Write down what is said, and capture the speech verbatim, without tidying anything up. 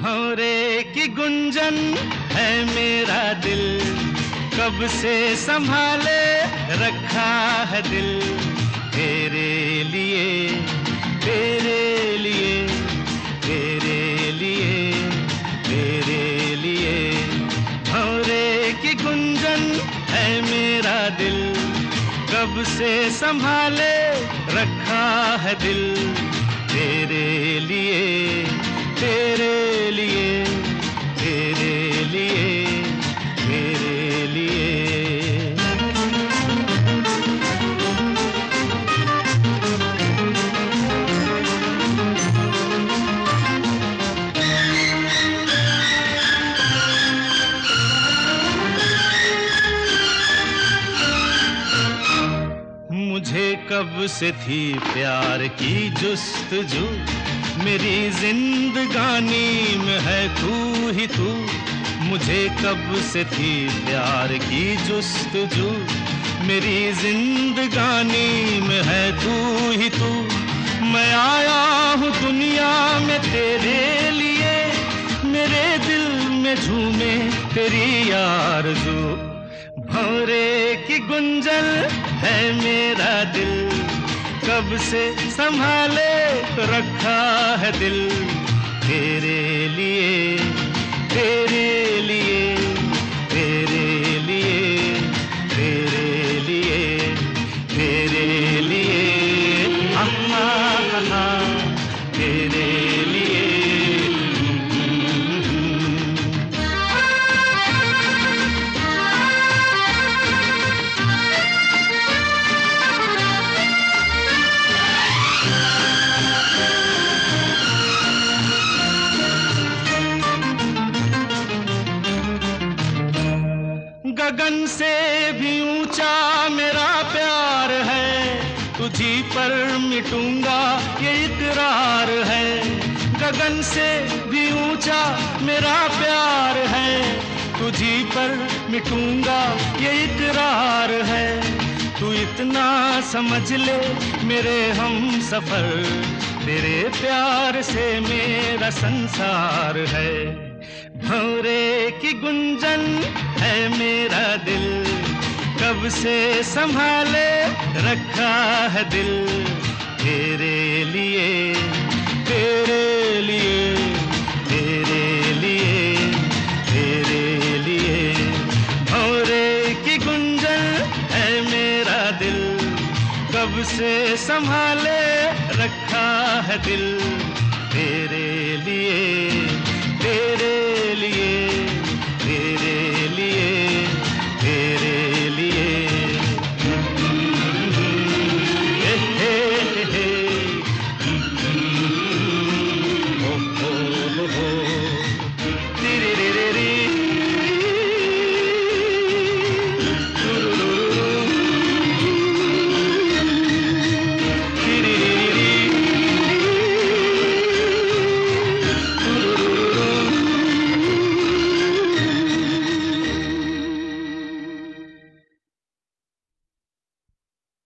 भंवरे की गुंजन है मेरा दिल, कब से संभाले रखा है दिल। तेरे लिए तेरे लिए तेरे लिए तेरे लिए भंवरे की गुंजन है मेरा दिल, कब से संभाले रखा है दिल। तेरे लिए तेरे लिए तेरे लिए तेरे लिए। मुझे कब से थी प्यार की जुस्तजू, मेरी जिंदगानी में है तू ही तू। मुझे कब से थी प्यार की जुस्तजू, मेरी जिंदगानी में है तू ही तू। मैं आया हूँ दुनिया में तेरे लिए, मेरे दिल में झूमे तेरी आरज़ू। भंवरे की गुंजन है मेरा दिल, कब से संभाले रखा है दिल। तेरे लिए तेरे लिए तेरे लिए तेरे लिए तेरे लिए अम्मा कहाँ तेरे लिए। गगन से भी ऊंचा मेरा प्यार है, तुझी पर मिटूंगा ये इकरार है। गगन से भी ऊंचा मेरा प्यार है, तुझी पर मिटूंगा ये इकरार है। तू इतना समझ ले मेरे हम सफर, तेरे प्यार से मेरा संसार है। भंवरे की गुंजन है मेरा दिल, कब से संभाले रखा है दिल। तेरे लिए तेरे लिए तेरे लिए तेरे लिए भंवरे की गुंजन है मेरा दिल, कब से संभाले रखा है दिल। तेरे लिए